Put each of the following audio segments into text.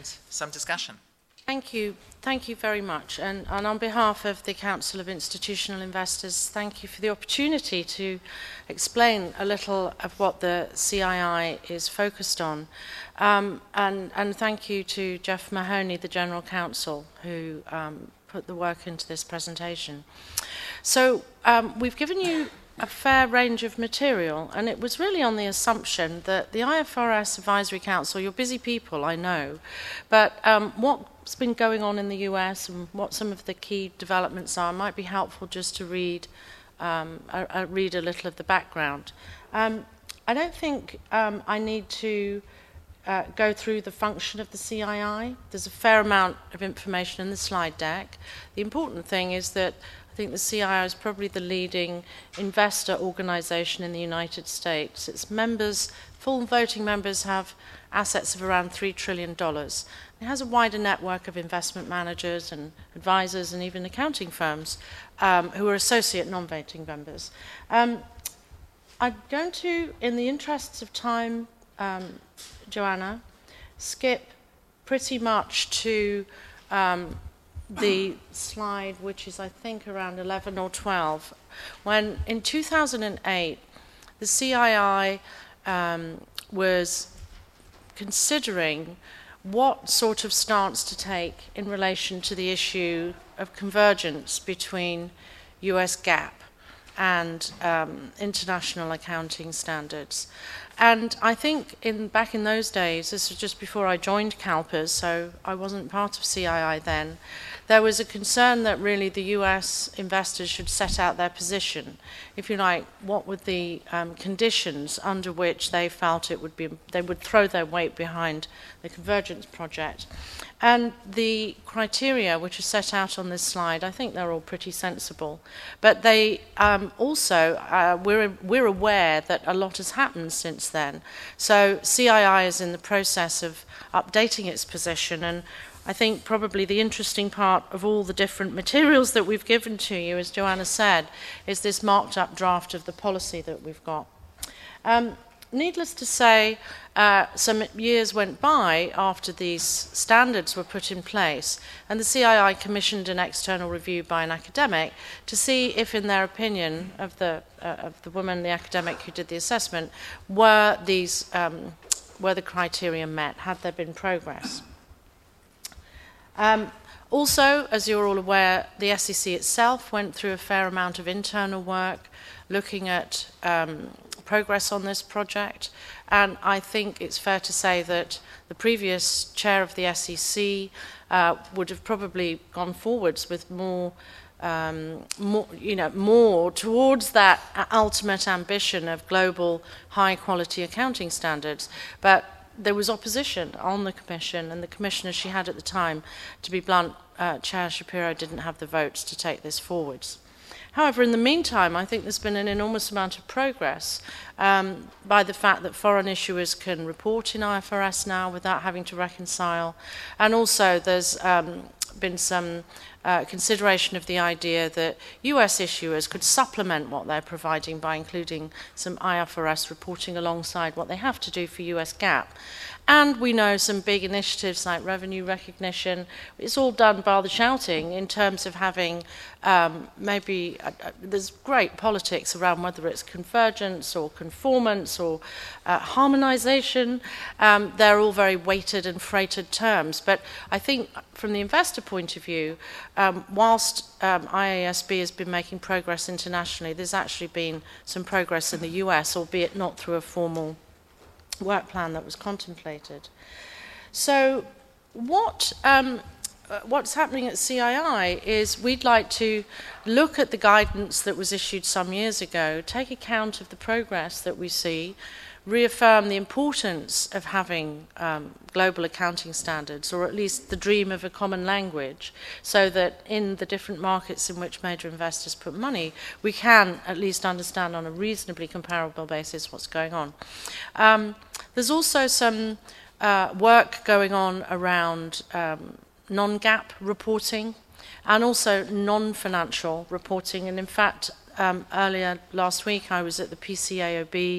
and some discussion. Thank you. Thank you very much. And on behalf of the Council of Institutional Investors, thank you for the opportunity to explain a little of what the CII is focused on. And thank you to Jeff Mahoney, the General Counsel, who put the work into this presentation. So we've given you a fair range of material, and it was really on the assumption that the IFRS Advisory Council, you're busy people, I know, but what's been going on in the US and what some of the key developments are might be helpful just to read a little of the background. I don't think I need to go through the function of the CII. There's a fair amount of information in the slide deck. The important thing is that I think the CII is probably the leading investor organization in the United States. Its members, full voting members, have assets of around $3 trillion. It has a wider network of investment managers and advisors and even accounting firms who are associate non-voting members. I'm going to, in the interests of time, Joanna, skip pretty much to the slide, which is, I think, around 11 or 12, when in 2008, the CII was considering what sort of stance to take in relation to the issue of convergence between US GAAP and international accounting standards. And I think back in those days, this was just before I joined CalPERS, so I wasn't part of CII then, there was a concern that really the US investors should set out their position. If you like, what were the conditions under which they felt they would throw their weight behind the convergence project. And the criteria which are set out on this slide, I think they're all pretty sensible. But they also, we're aware that a lot has happened since then. So CII is in the process of updating its position, and I think probably the interesting part of all the different materials that we've given to you, as Joanna said, is this marked up draft of the policy that we've got. Needless to say, some years went by after these standards were put in place, and the CII commissioned an external review by an academic to see if, in their opinion, of the woman, the academic who did the assessment, were the criteria met, had there been progress. Also, as you're all aware, the SEC itself went through a fair amount of internal work looking at progress on this project, and I think it's fair to say that the previous chair of the SEC would have probably gone forwards with more towards that ultimate ambition of global high-quality accounting standards, but there was opposition on the Commission, and the Commissioner she had at the time, to be blunt, Chair Shapiro, didn't have the votes to take this forwards. However, in the meantime, I think there's been an enormous amount of progress by the fact that foreign issuers can report in IFRS now without having to reconcile, and also there's been some consideration of the idea that US issuers could supplement what they're providing by including some IFRS reporting alongside what they have to do for US GAAP. And we know some big initiatives like revenue recognition. It's all done by the shouting in terms of having there's great politics around whether it's convergence or conformance or harmonization. They're all very weighted and freighted terms. But I think from the investor point of view, whilst IASB has been making progress internationally, there's actually been some progress in the US, albeit not through a formal work plan that was contemplated. So what's happening at CII is we'd like to look at the guidance that was issued some years ago, take account of the progress that we see, reaffirm the importance of having global accounting standards, or at least the dream of a common language, so that in the different markets in which major investors put money, we can at least understand on a reasonably comparable basis what's going on. There's also some work going on around non-GAAP reporting and also non-financial reporting. And in fact, earlier last week I was at the PCAOB,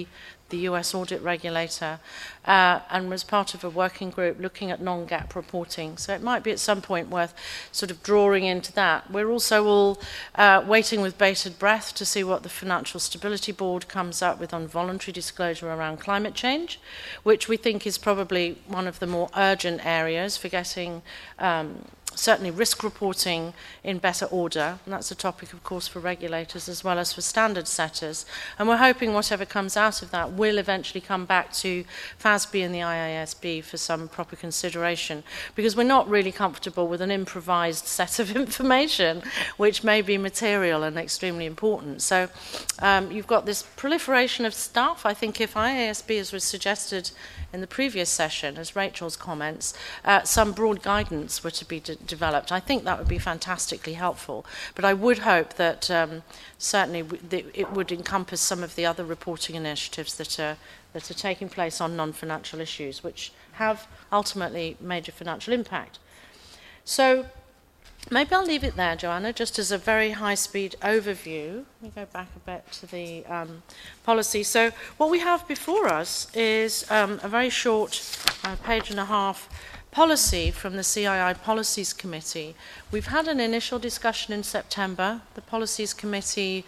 the US audit regulator, and was part of a working group looking at non-GAAP reporting. So it might be at some point worth sort of drawing into that. We're also all waiting with bated breath to see what the Financial Stability Board comes up with on voluntary disclosure around climate change, which we think is probably one of the more urgent areas for getting certainly risk reporting in better order, and that's a topic, of course, for regulators as well as for standard setters. And we're hoping whatever comes out of that will eventually come back to FASB and the IASB for some proper consideration, because we're not really comfortable with an improvised set of information, which may be material and extremely important. So you've got this proliferation of stuff. I think if IASB, as was suggested in the previous session, as Rachel's comments, some broad guidance were to be developed. I think that would be fantastically helpful. But I would hope that certainly it would encompass some of the other reporting initiatives that are taking place on non-financial issues, which have ultimately major financial impact. So maybe I'll leave it there, Joanna, just as a very high-speed overview. Let me go back a bit to the policy. So what we have before us is a very short page and a half policy from the CII Policies Committee. We've had an initial discussion in September. The Policies Committee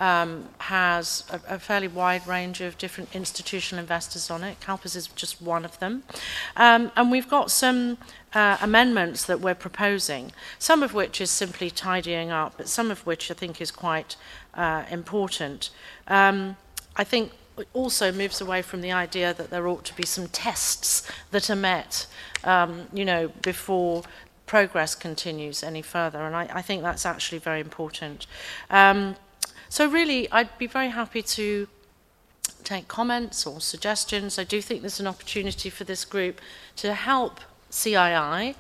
has a fairly wide range of different institutional investors on it. CalPERS is just one of them. And we've got some amendments that we're proposing, some of which is simply tidying up, but some of which I think is quite important. I think it also moves away from the idea that there ought to be some tests that are met, before progress continues any further. And I think that's actually very important. So really, I'd be very happy to take comments or suggestions. I do think there's an opportunity for this group to help CII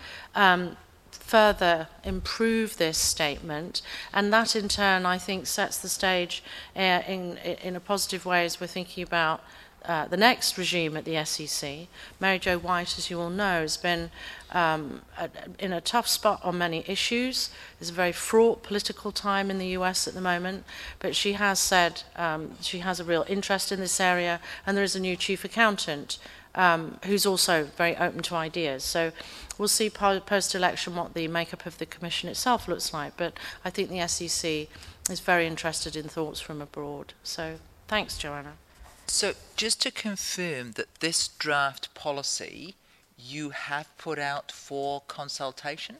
further improve this statement, and that in turn I think sets the stage in a positive way as we're thinking about the next regime at the SEC. Mary Jo White, as you all know, has been in a tough spot on many issues. It's a very fraught political time in the US at the moment, but she has said she has a real interest in this area, and there is a new chief accountant who's also very open to ideas. So we'll see post-election what the makeup of the commission itself looks like, but I think the SEC is very interested in thoughts from abroad. So thanks, Joanna. So just to confirm that this draft policy you have put out for consultation?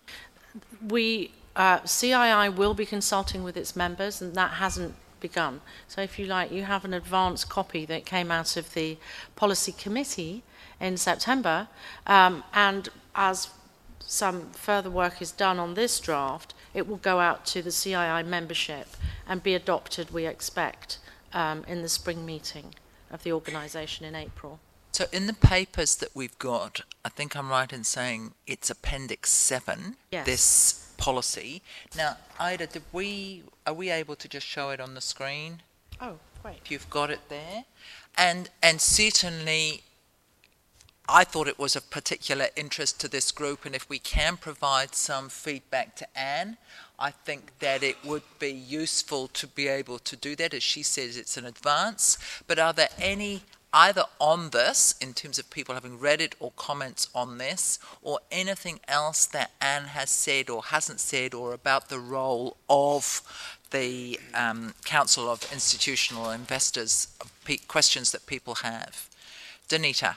CII will be consulting with its members, and that hasn't begun. So if you like, you have an advanced copy that came out of the policy committee in September, and as some further work is done on this draft, it will go out to the CII membership and be adopted, we expect, in the spring meeting of the organisation in April. So in the papers that we've got, I think I'm right in saying it's Appendix 7, yes. This policy. Now, Ida, are we able to just show it on the screen? Oh, great. If you've got it there. And certainly, I thought it was of particular interest to this group, and if we can provide some feedback to Anne, I think that it would be useful to be able to do that. As she says, it's an advance. But are there any, either on this, in terms of people having read it, or comments on this, or anything else that Anne has said or hasn't said, or about the role of the Council of Institutional Investors, questions that people have? Danita.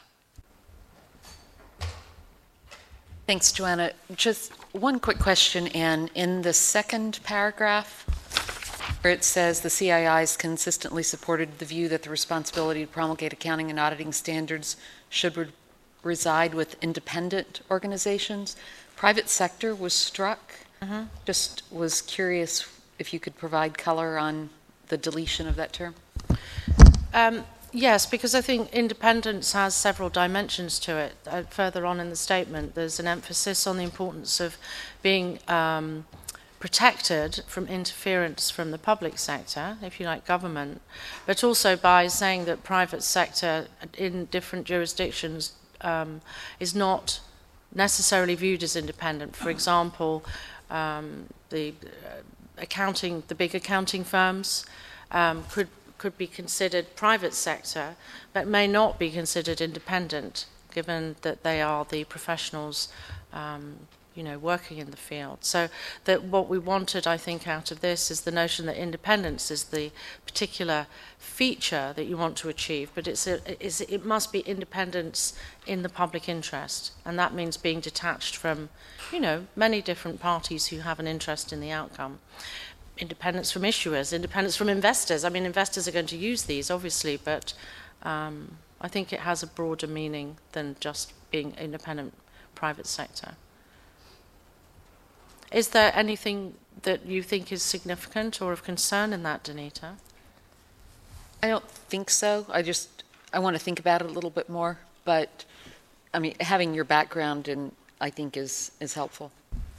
Thanks, Joanna. Just one quick question, Anne. In the second paragraph, where it says the CII has consistently supported the view that the responsibility to promulgate accounting and auditing standards should reside with independent organizations. Private sector was struck. Just was curious if you could provide color on the deletion of that term. Yes, because I think independence has several dimensions to it. Further on in the statement, there's an emphasis on the importance of being protected from interference from the public sector, if you like, government, but also by saying that private sector in different jurisdictions is not necessarily viewed as independent. For example, the big accounting firms could be considered private sector, but may not be considered independent, given that they are the professionals, working in the field. So that what we wanted, I think, out of this is the notion that independence is the particular feature that you want to achieve, but it must be independence in the public interest, and that means being detached from, many different parties who have an interest in the outcome. Independence from issuers, independence from investors. I mean, investors are going to use these, obviously, but I think it has a broader meaning than just being independent private sector. Is there anything that you think is significant or of concern in that, Danuta? I don't think so. I want to think about it a little bit more, but I mean, having your background I think is helpful.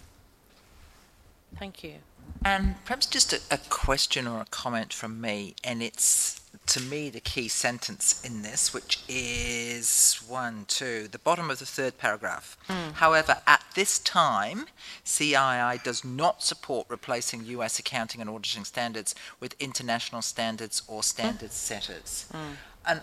Thank you. And perhaps just a question or a comment from me, and it's, to me, the key sentence in this, which is the bottom of the third paragraph. However, at this time, CII does not support replacing US accounting and auditing standards with international standards or standard setters. And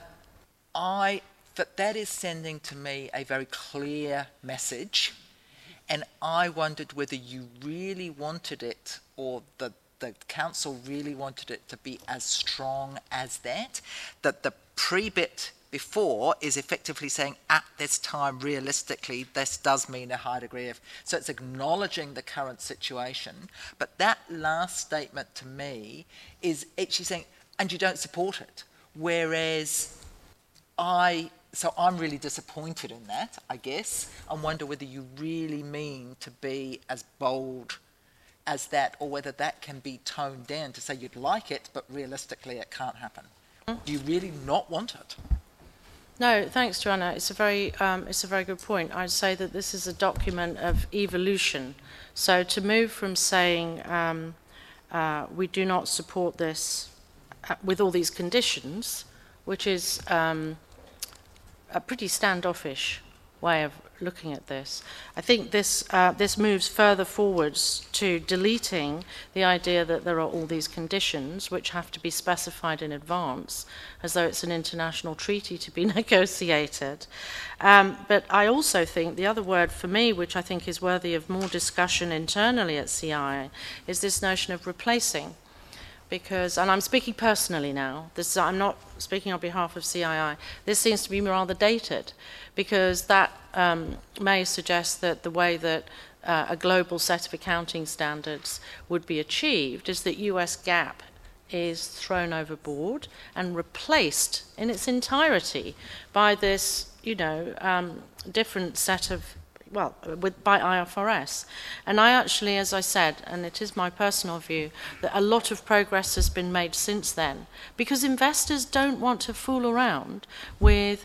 that is sending to me a very clear message, and I wondered whether you really wanted it, or the council really wanted it to be as strong as that the pre-bit before is effectively saying, at this time, realistically, this does mean a high degree of... So it's acknowledging the current situation, but that last statement to me is actually saying, and you don't support it. Whereas So I'm really disappointed in that, I guess. I wonder whether you really mean to be as bold as that, or whether that can be toned down to say you'd like it, but realistically it can't happen. Do you really not want it? No, thanks, Joanna. It's a very good point. I'd say that this is a document of evolution. So to move from saying we do not support this with all these conditions, which is a pretty standoffish way of looking at this. I think this moves further forwards to deleting the idea that there are all these conditions which have to be specified in advance, as though it's an international treaty to be negotiated. But I also think the other word for me, which I think is worthy of more discussion internally at CII, is this notion of replacing. Because, and I'm speaking personally now, I'm not speaking on behalf of CII, this seems to be rather dated, because that may suggest that the way that a global set of accounting standards would be achieved is that US GAAP is thrown overboard and replaced in its entirety by this, different set of by IFRS. And I actually, as I said, and it is my personal view, that a lot of progress has been made since then, because investors don't want to fool around with,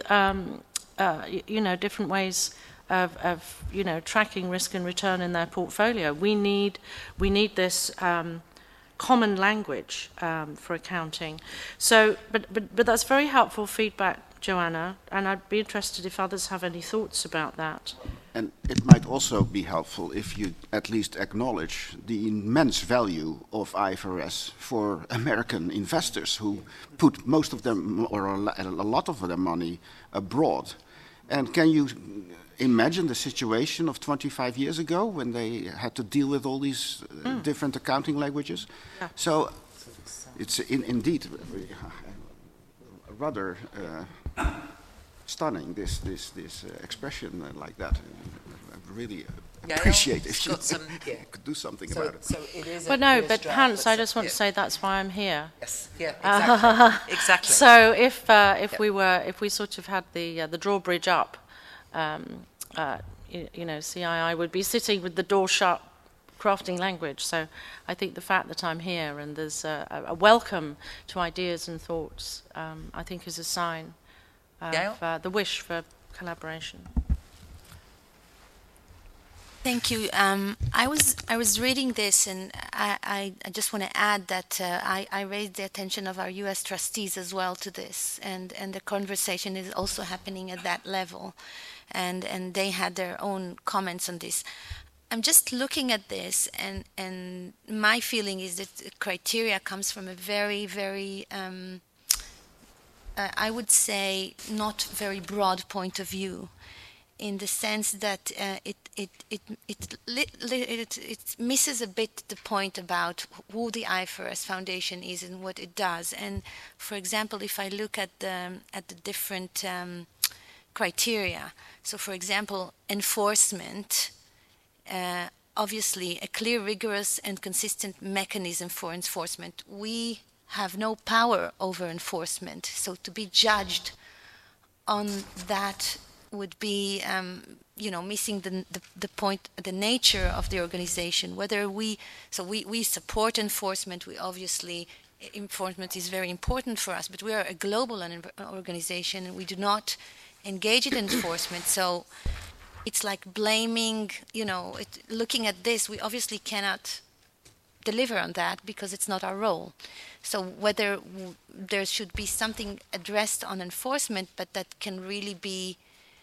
different ways of tracking risk and return in their portfolio. We need this common language for accounting. So, but that's very helpful feedback, Joanna, and I'd be interested if others have any thoughts about that. And it might also be helpful if you at least acknowledge the immense value of IFRS for American investors who put most of them, or a lot of their money, abroad. And can you imagine the situation of 25 years ago when they had to deal with all these different accounting languages? Yeah. So it's indeed rather stunning, this expression like that. I really appreciate if you could do something about it. So it is. But no, but Hans, I just want to say that's why I'm here. Yes, yeah, exactly. Exactly. So if we sort of had the drawbridge up, CII would be sitting with the door shut, crafting language. So I think the fact that I'm here and there's a welcome to ideas and thoughts, I think is a sign of the wish for collaboration. Thank you. I was reading this, and I just want to add that I raised the attention of our U.S. trustees as well to this, and the conversation is also happening at that level, and they had their own comments on this. I'm just looking at this, and my feeling is that the criteria comes from a very, very I would say, not very broad point of view, in the sense that it misses a bit the point about who the IFRS Foundation is and what it does. And for example, if I look at the different criteria, so for example, enforcement, obviously a clear, rigorous and consistent mechanism for enforcement. We have no power over enforcement, so to be judged on that would be, missing the point, the nature of the organization. Whether we support enforcement. We obviously, enforcement is very important for us, but we are a global organization, and we do not engage in enforcement. So it's like blaming. Looking at this, we obviously cannot deliver on that because it's not our role. So whether there should be something addressed on enforcement, but that can really be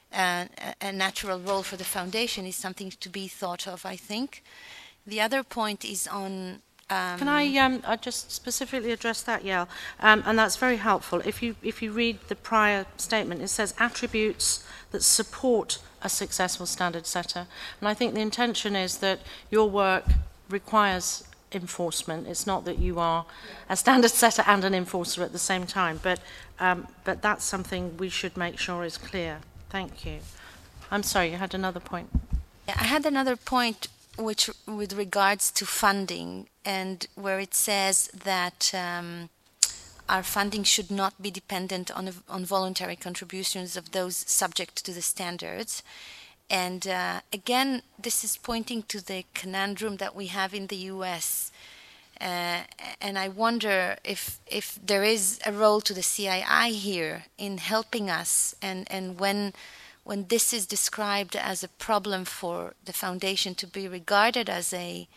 a natural role for the foundation, is something to be thought of, I think. The other point is on... Can I just specifically address that, Yael? And that's very helpful. If you read the prior statement, it says attributes that support a successful standard setter. And I think the intention is that your work requires enforcement. It's not that you are a standard setter and an enforcer at the same time, but that's something we should make sure is clear. Thank you. I'm sorry, you had another point. Yeah, I had another point which with regards to funding, and where it says that our funding should not be dependent on voluntary contributions of those subject to the standards. And again, this is pointing to the conundrum that we have in the US. And I wonder if there is a role to the CII here in helping us, and when this is described as a problem for the foundation to be regarded as a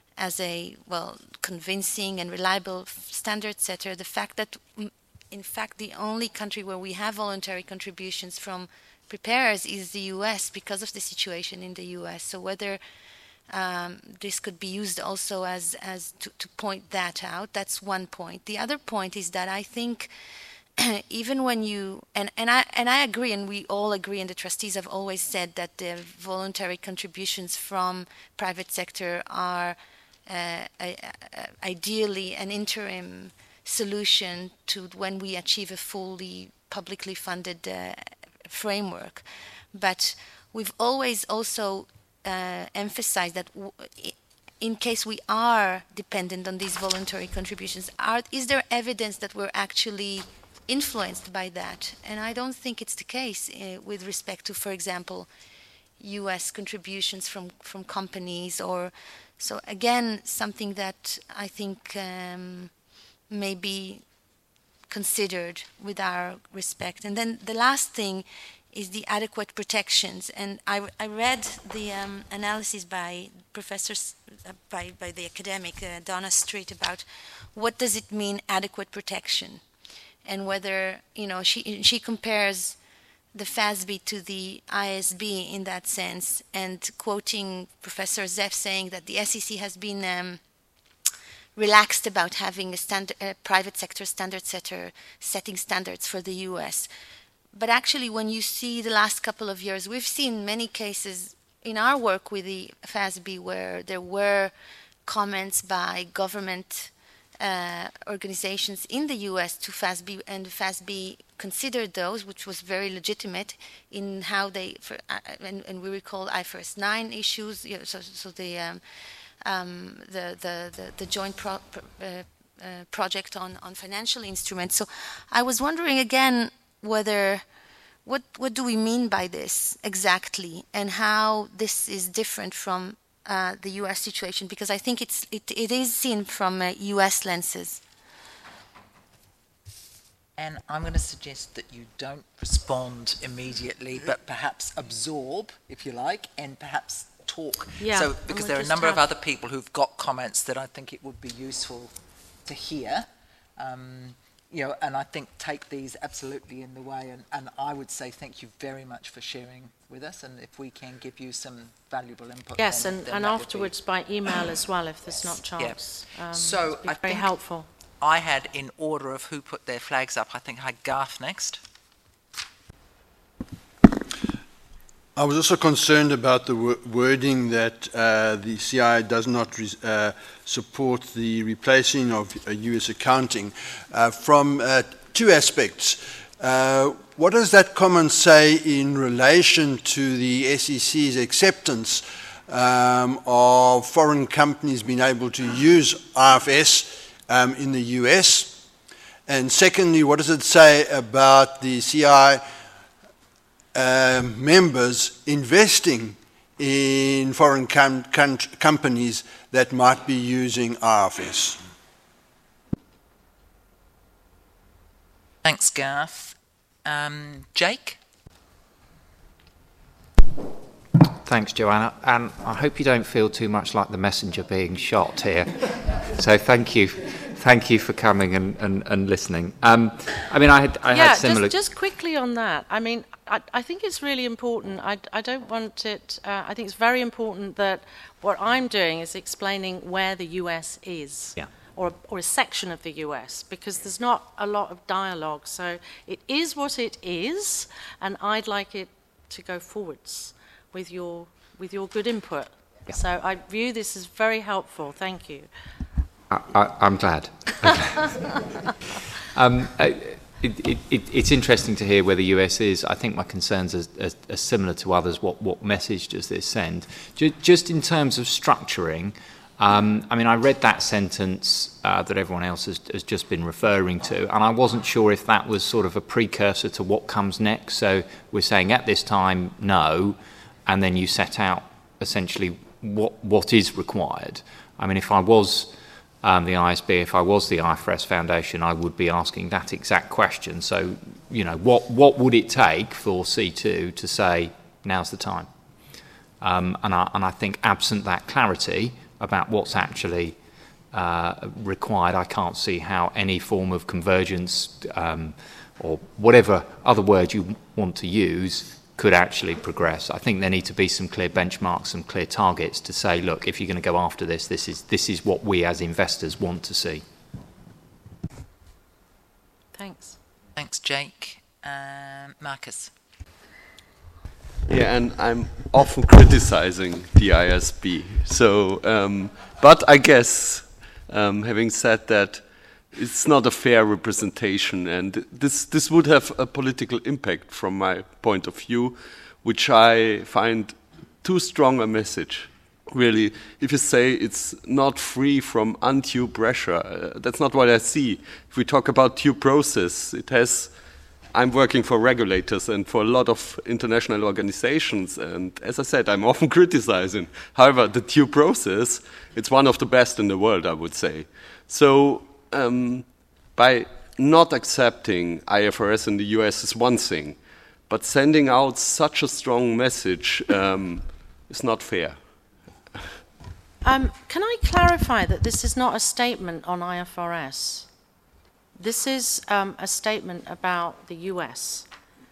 convincing and reliable standard setter, the fact that in fact the only country where we have voluntary contributions from preparers is the US because of the situation in the US. So whether this could be used also as to point that out. That's one point. The other point is that I think even when you and I agree, and we all agree, and the trustees have always said that the voluntary contributions from private sector are ideally an interim solution to when we achieve a fully publicly funded framework. But we've always also emphasized that in case we are dependent on these voluntary contributions, is there evidence that we're actually influenced by that? And I don't think it's the case with respect to, for example, U.S. contributions from companies, or so again something that I think may be considered with our respect. And then the last thing is the adequate protections. And I read the analysis by professors, by the academic Donna Street, about what does it mean adequate protection, and whether she compares the FASB to the ISB in that sense, and quoting Professor Zeff saying that the SEC has been relaxed about having a private sector standard setter setting standards for the U.S. But actually, when you see the last couple of years, we've seen many cases in our work with the FASB where there were comments by government organizations in the U.S. to FASB, and FASB considered those, which was very legitimate in how they, and we recall IFRS 9 issues, so the joint project on financial instruments. So I was wondering again whether what do we mean by this exactly, and how this is different from the U.S. situation, because I think it is seen from U.S. lenses. And I'm going to suggest that you don't respond immediately, but perhaps absorb, if you like, and perhaps talk. Yeah, so, because there are a number of other people who've got comments that I think it would be useful to hear. And I think take these absolutely in the way. And I would say thank you very much for sharing with us. And if we can give you some valuable input. Yes, and afterwards by email as well, if there's not chance. Yeah. So I think very helpful. I had, in order of who put their flags up, I think I had Garth next. I was also concerned about the wording that the CI does not support the replacing of US accounting from two aspects. What does that comment say in relation to the SEC's acceptance of foreign companies being able to use IFRS in the US? And secondly, what does it say about the CI members investing in foreign companies that might be using IFRS? Thanks, Garth. Jake? Thanks, Joanna. And I hope you don't feel too much like the messenger being shot here. So thank you. Thank you for coming and listening. I mean, I had similar... just quickly on that. I mean, I think it's really important. I don't want it... I think it's very important that what I'm doing is explaining where the US is. Yeah. Or a section of the US, because there's not a lot of dialogue. So it is what it is, and I'd like it to go forwards with your good input. Yeah. So I view this as very helpful. Thank you. I'm glad. It's interesting to hear where the US is. I think my concerns are similar to others. What message does this send? Just in terms of structuring, I mean, I read that sentence that everyone else has just been referring to, and I wasn't sure if that was sort of a precursor to what comes next. So we're saying at this time, no, and then you set out essentially what is required. I mean, if I was the ISB, if I was the IFRS Foundation, I would be asking that exact question. So, you know, what would it take for C2 to say, now's the time? And I think absent that clarity about what's actually required, I can't see how any form of convergence or whatever other word you want to use could actually progress. I think there need to be some clear benchmarks, some clear targets to say, look, if you're going to go after this, this is what we as investors want to see. Thanks. Thanks, Jake. Marcus? Yeah, and I'm often criticizing the ISB. So, but I guess, having said that, it's not a fair representation, and this would have a political impact from my point of view, which I find too strong a message. Really, if you say it's not free from undue pressure, that's not what I see. If we talk about due process, it has... I'm working for regulators and for a lot of international organizations, and as I said, I'm often criticizing. However, the due process, it's one of the best in the world, I would say. So, by not accepting IFRS in the US is one thing, but sending out such a strong message is not fair. Can I clarify that this is not a statement on IFRS? This is a statement about the US.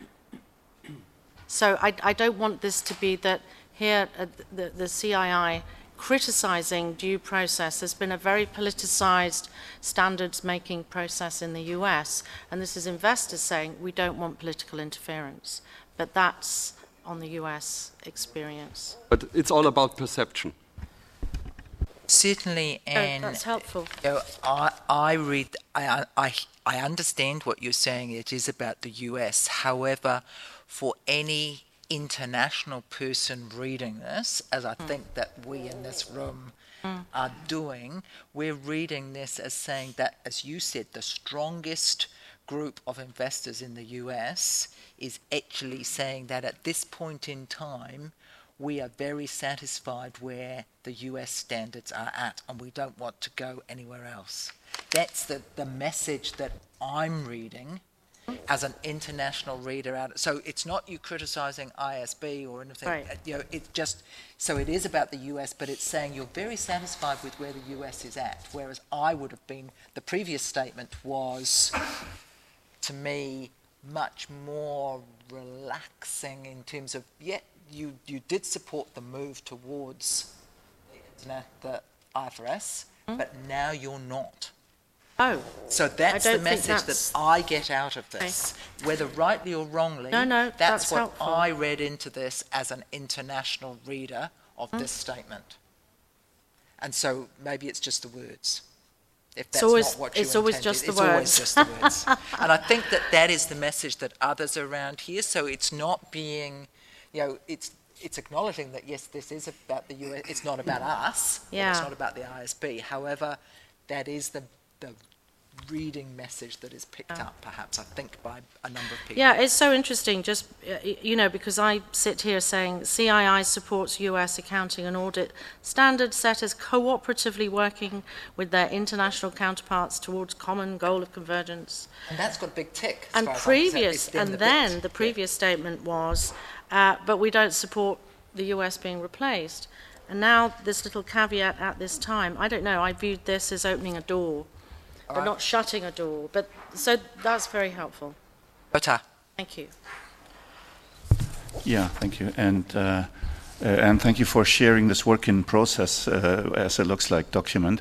So I don't want this to be that here the CII criticizing due process. There's been a very politicized standards-making process in the US, and this is investors saying we don't want political interference. But that's on the US experience. But it's all about perception. Certainly, and that's helpful. You know, I understand what you're saying. It is about the US. However, for any international person reading this, as I think that we in this room are doing, we're reading this as saying that, as you said, the strongest group of investors in the US is actually saying that at this point in time, we are very satisfied where the US standards are at, and we don't want to go anywhere else. That's the message that I'm reading as an international reader out. So it's not you criticizing ISB or anything. Right. You know, it just, so it is about the US, but it's saying you're very satisfied with where the US is at. Whereas I would have been, the previous statement was, to me, much more relaxing in terms of, yeah, you did support the move towards the IFRS, but now you're not. Oh. So that's I the don't think message that's- that I get out of this. Whether rightly or wrongly, No, that's what helpful. I read into this as an international reader of this statement. And so maybe it's just the words. If that's always- not what you it's always intended, just the it's always words. just the words. And I think that that is the message that others around here. So it's not being, it's acknowledging that yes, this is about the US. It's not about us. and Yeah. It's not about the ISB. However, that is the reading message that is picked up, perhaps, I think, by a number of people. Yeah, it's so interesting, just, because I sit here saying CII supports US accounting and audit standard setters cooperatively working with their international counterparts towards common goal of convergence. And that's got a big tick. And then the previous statement was, but we don't support the US being replaced. And now this little caveat at this time, I don't know, I viewed this as opening a door, but not shutting a door. But so that's very helpful. Ota. Thank you. Yeah, thank you. And thank you for sharing this work in process, as it looks like, document.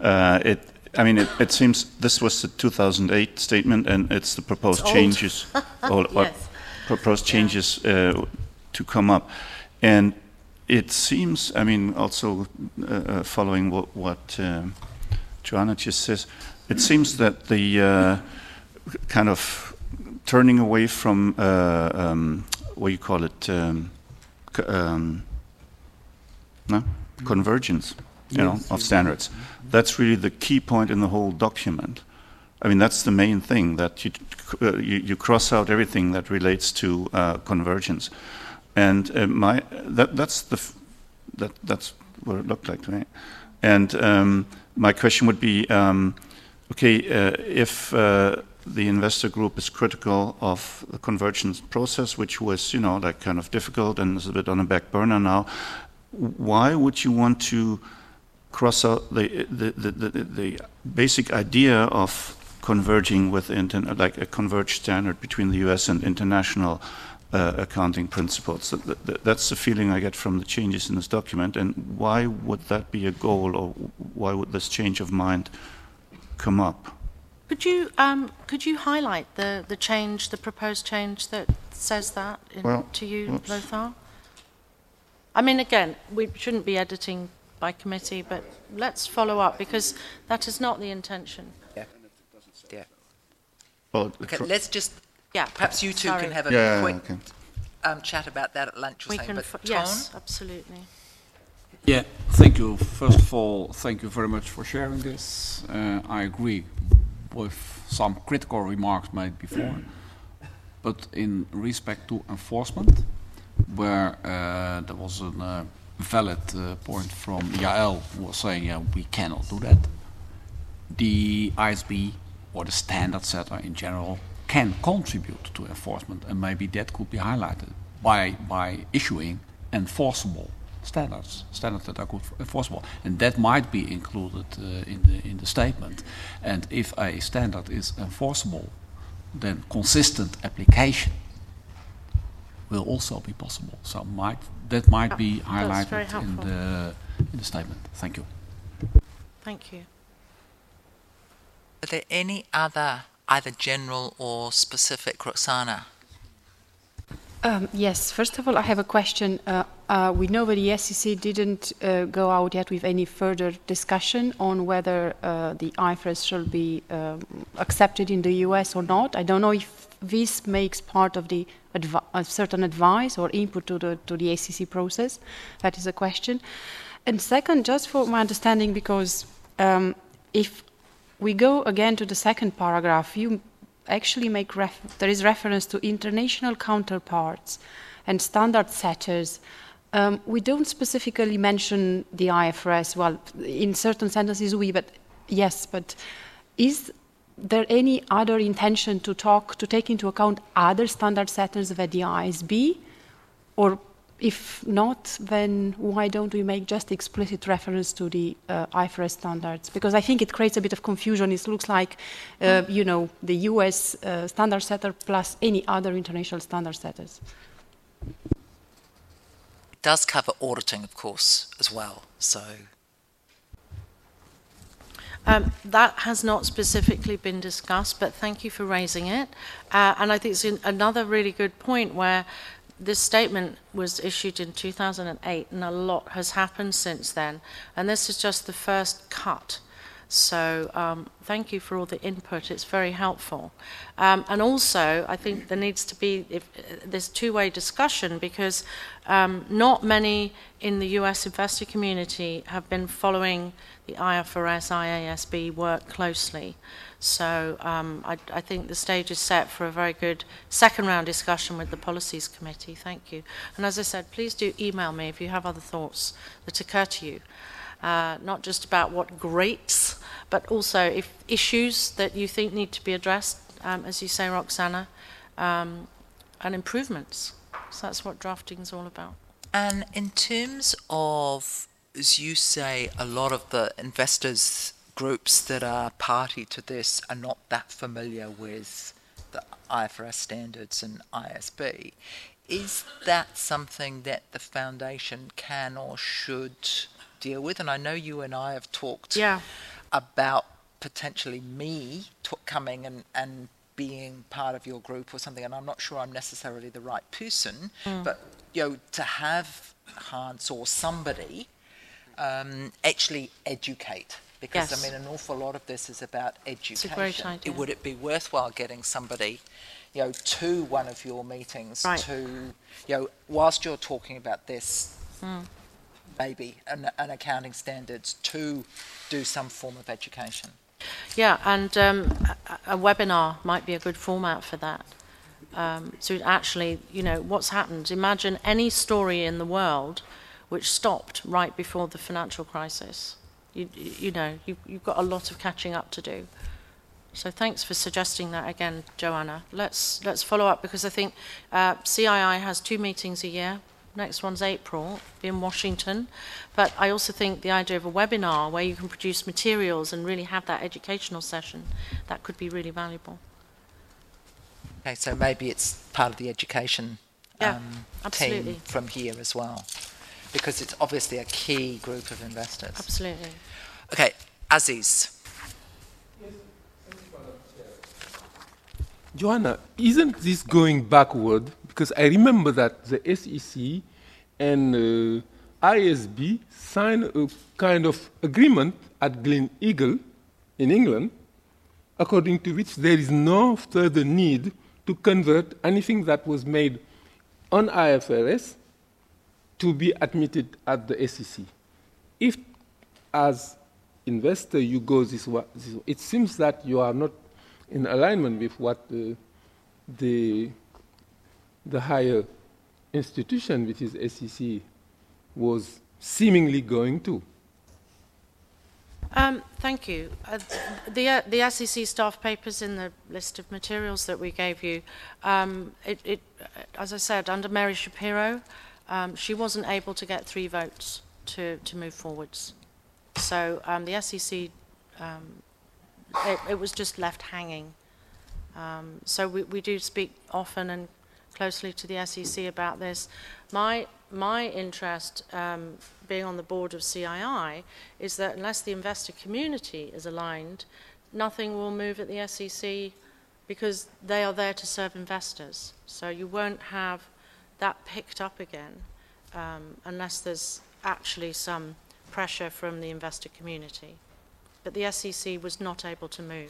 It seems this was the 2008 statement, and it's the proposed changes, or Yes. proposed changes to come up. And it seems, also following what Joanna just says, it seems that the kind of turning away from what you call it, convergence, of standards. That's really the key point in the whole document. That's the main thing, that you cross out everything that relates to convergence, and that's what it looked like to me. And my question would be, if the investor group is critical of the convergence process, which was, kind of difficult and is a bit on the back burner now, why would you want to cross out the basic idea of converging with like a converged standard between the US and international accounting principles? That's the feeling I get from the changes in this document. And why would that be a goal, or why would this change of mind come up? Could you highlight the proposed change that says that to you, Lothar? Again, we shouldn't be editing by committee, but let's follow up, because that is not the intention. Yeah. Well, Okay, let's just. Yeah. Perhaps you two Sorry. can have a quick okay. chat about that at lunch or We something. can. But Yes, Tone? absolutely. Yeah, thank you. First of all, thank you very much for sharing this. I agree with some critical remarks made before, but in respect to enforcement, where there was a valid point from Yael, who was saying, yeah, we cannot do that. The ISB, or the standard setter in general, can contribute to enforcement, and maybe that could be highlighted by issuing enforceable standards that are good enforceable, and that might be included in the statement. And if a standard is enforceable, then consistent application will also be possible. So that might be highlighted in the statement. Thank you. Thank you. Are there any other, either general or specific, Roxana? Yes, first of all, I have a question. We know that the SEC didn't go out yet with any further discussion on whether the IFRS shall be accepted in the US or not. I don't know if this makes part of the certain advice or input to the SEC process. That is a question. And second, just for my understanding, because if we go again to the second paragraph, you actually make there is reference to international counterparts and standard setters. We don't specifically mention the IFRS. Well, in certain sentences but yes, but is there any other intention to take into account other standard setters of the ISB? Or if not, then why don't we make just explicit reference to the IFRS standards? Because I think it creates a bit of confusion. It looks like, the US standard setter plus any other international standard setters. It does cover auditing, of course, as well. So, That has not specifically been discussed, but thank you for raising it. And I think it's another really good point where this statement was issued in 2008, and a lot has happened since then. And this is just the first cut. So thank you for all the input. It's very helpful. And also, I think there needs to be this two-way discussion, because not many in the US investor community have been following the IFRS, IASB work closely. So I think the stage is set for a very good second-round discussion with the Policies Committee. Thank you. And as I said, please do email me if you have other thoughts that occur to you. Not just about what greats, but also if issues that you think need to be addressed, as you say, Roxana, and improvements. So that's what drafting is all about. And in terms of, as you say, a lot of the investors groups that are party to this are not that familiar with the IFRS standards and IASB. Is that something that the foundation can or should deal with? And I know you and I have talked about potentially me coming and being part of your group or something, and I'm not sure I'm necessarily the right person, but to have Hans or somebody actually educate, because I mean an awful lot of this is about education. It's a great idea. Would it be worthwhile getting somebody to one of your meetings to whilst you're talking about this maybe an accounting standards, to do some form of education? Yeah, and a webinar might be a good format for that. So actually, what's happened. Imagine any story in the world which stopped right before the financial crisis. You've got a lot of catching up to do. So thanks for suggesting that again, Joanna. Let's follow up, because I think CII has 2 meetings a year. Next one's April, in Washington. But I also think the idea of a webinar where you can produce materials and really have that educational session, that could be really valuable. Okay, so maybe it's part of the education team from here as well, because it's obviously a key group of investors. Absolutely. Okay, Aziz. Joanna, isn't this going backward? Because I remember that the SEC and IASB signed a kind of agreement at Glen Eagle in England, according to which there is no further need to convert anything that was made on IFRS to be admitted at the SEC. If, as investor, you go this way, it seems that you are not in alignment with what the higher institution, which is SEC, was seemingly going to. Thank you. The SEC staff papers in the list of materials that we gave you, as I said, under Mary Shapiro, she wasn't able to get 3 votes to move forwards. So the SEC, it was just left hanging. So we do speak often and closely to the SEC about this. My interest, being on the board of CII, is that unless the investor community is aligned, nothing will move at the SEC, because they are there to serve investors. So you won't have that picked up again unless there's actually some pressure from the investor community. But the SEC was not able to move.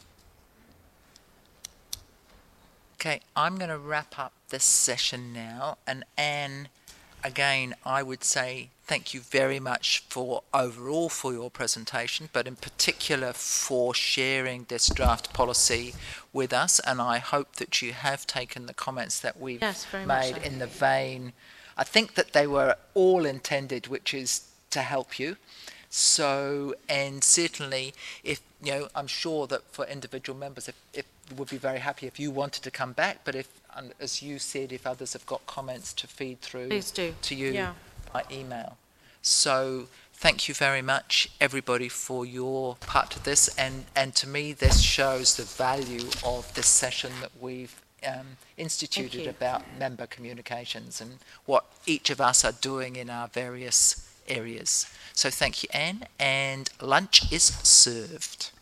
Okay, I'm going to wrap up this session now, and Anne, again, I would say thank you very much overall for your presentation, but in particular for sharing this draft policy with us, and I hope that you have taken the comments that we've made in the vein. I think that they were all intended, which is to help you. So, and certainly, if I'm sure that for individual members, if would be very happy if you wanted to come back, but if, as you said, if others have got comments to feed through to you by email. So thank you very much, everybody, for your part of this, and to me this shows the value of this session that we've instituted about member communications and what each of us are doing in our various areas. So thank you, Anne, and lunch is served.